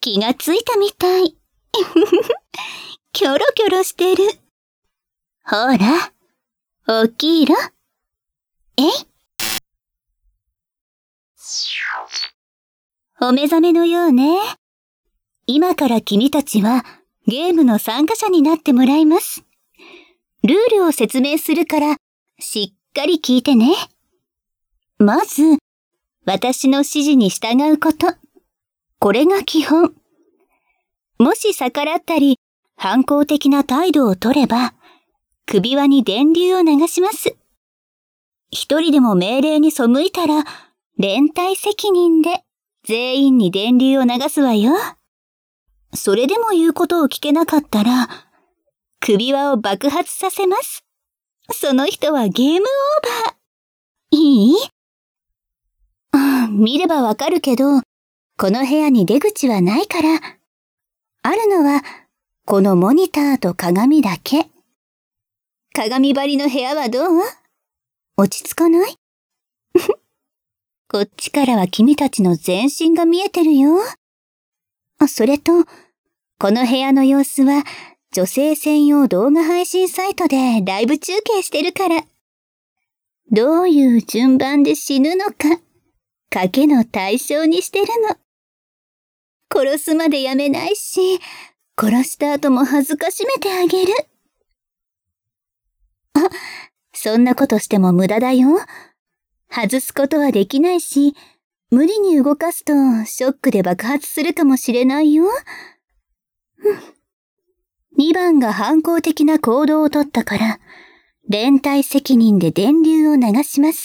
気がついたみたい。キョロキョロしてる。ほら、起きろ。えい。お目覚めのようね。今から君たちはゲームの参加者になってもらいます。ルールを説明するからしっかり聞いてね。まず、私の指示に従うこと。これが基本。もし逆らったり反抗的な態度を取れば、首輪に電流を流します。一人でも命令に背いたら、連帯責任で全員に電流を流すわよ。それでも言うことを聞けなかったら、首輪を爆発させます。その人はゲームオーバー。いい？見ればわかるけど、この部屋に出口はないから、あるのは、このモニターと鏡だけ。鏡張りの部屋はどう？落ち着かない？こっちからは君たちの全身が見えてるよ。それと、この部屋の様子は、女性専用動画配信サイトでライブ中継してるから。どういう順番で死ぬのか、賭けの対象にしてるの。殺すまでやめないし、殺した後も恥ずかしめてあげる。そんなことしても無駄だよ。外すことはできないし、無理に動かすとショックで爆発するかもしれないよ。2番が反抗的な行動をとったから、連帯責任で電流を流します。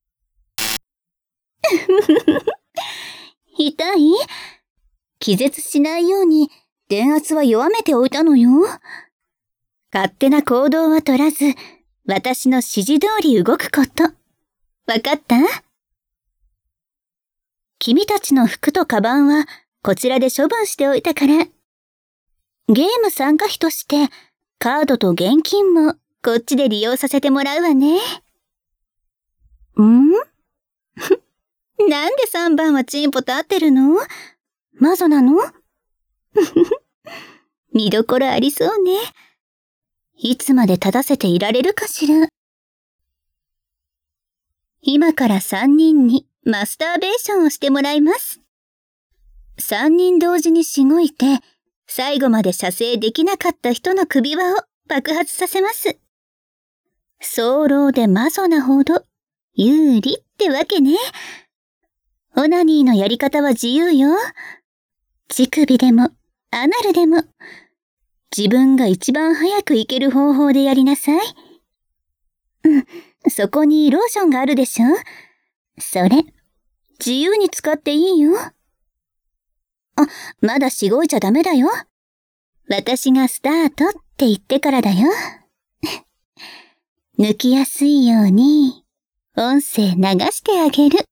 痛い？気絶しないように電圧は弱めておいたのよ。勝手な行動は取らず、私の指示通り動くこと。わかった？君たちの服とカバンはこちらで処分しておいたから。ゲーム参加費としてカードと現金もこっちで利用させてもらうわね。なんで3番はチンポ立ってるの？マゾなの？見どころありそうね。いつまで立たせていられるかしら。今から3人にマスターベーションをしてもらいます。3人同時にしごいて、最後まで射精できなかった人の首輪を爆発させます。早漏でマゾなほど有利ってわけね。オナニーのやり方は自由よ。乳首でもアナルでも、自分が一番早くいける方法でやりなさい。そこにローションがあるでしょ？それ、自由に使っていいよ。まだしごいちゃダメだよ。私がスタートって言ってからだよ。抜きやすいように、音声流してあげる。